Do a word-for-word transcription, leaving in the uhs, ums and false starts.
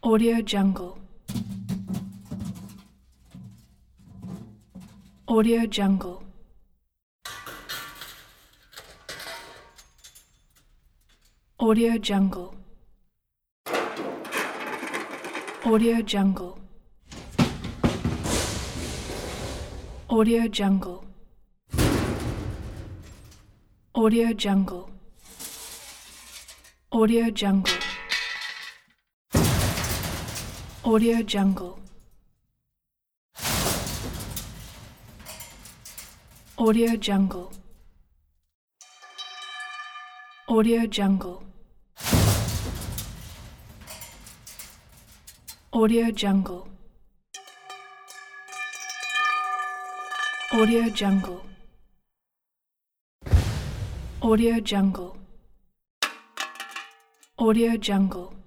Audio Jungle. Audio Jungle. Audio Jungle. Audio Jungle. Audio Jungle. Audio Jungle. Audio Jungle. Audio Jungle. Audio Jungle. Audio Jungle. Audio Jungle. Audio Jungle. Audio Jungle. Audio Jungle.